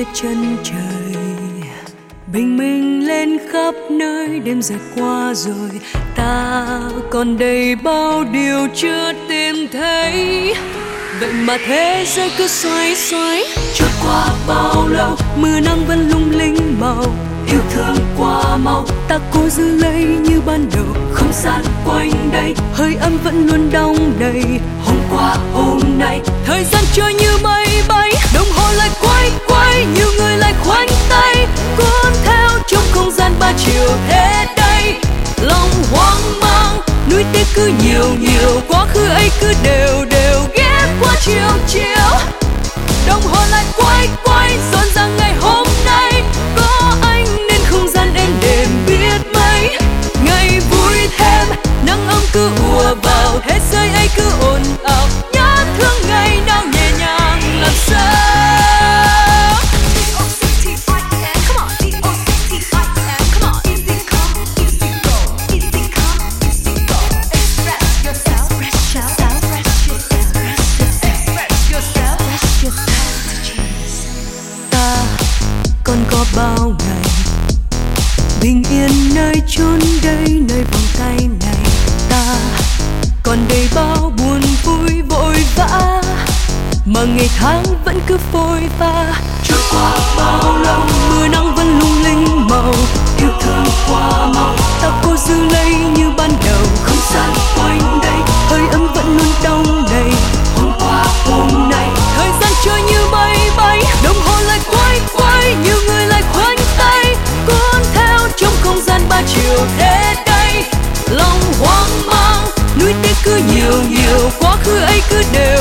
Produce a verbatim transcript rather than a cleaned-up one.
chân trời. Bình minh lên khắp nơi, đêm dài qua rồi, ta còn đầy bao điều chưa tìm thấy. Vậy mà thế giới cứ xoay xoay, trôi qua bao lâu, mưa nắng vẫn lung linh màu. Yêu thương qua mau, ta cố giữ lấy như ban đầu. Không gian quanh đây, hơi ấm vẫn luôn đong đầy. Hôm qua hôm nay, thời gian trôi như mây bay. Đồng hồ lại quay quay, nhiều người lại khoanh tay, cuốn theo trong không gian ba chiều thế đây. Lòng hoang mang, nuối tiếc cứ nhiều nhiều, quá khứ ấy cứ đều đều ghé qua chiều chiều. Đồng hồ lại quay quay, rộn ràng ngày hôm nay. Có anh nên không gian êm đềm biết mấy. Ngày vui thêm, nắng ấm cứ ùa vào, thế giới ấy cứ ồn ào. Nhớ thương ngày nào nhẹ nhàng làm sao. Ta còn có bao ngày bình yên nơi chốn đây, nơi vòng tay này. Ta còn đầy bao buồn vui vội vã, mà ngày tháng vẫn cứ phôi pha. Trôi qua bao lâu, mưa nắng vẫn lung linh màu. Yêu thương qua mau, ta cố giữ lấy như ban đầu. Không gian quanh đây, hơi ấm vẫn luôn đong đầy. Hôm qua hôm nay, thời gian trôi như mây bay. Đồng hồ lại quay quay, nhiều người lại khoanh tay, cuốn theo trong không gian ba chiều thế đây. Lòng hoang mang, nuối tiếc cứ nhiều nhiều, quá khứ ấy cứ đều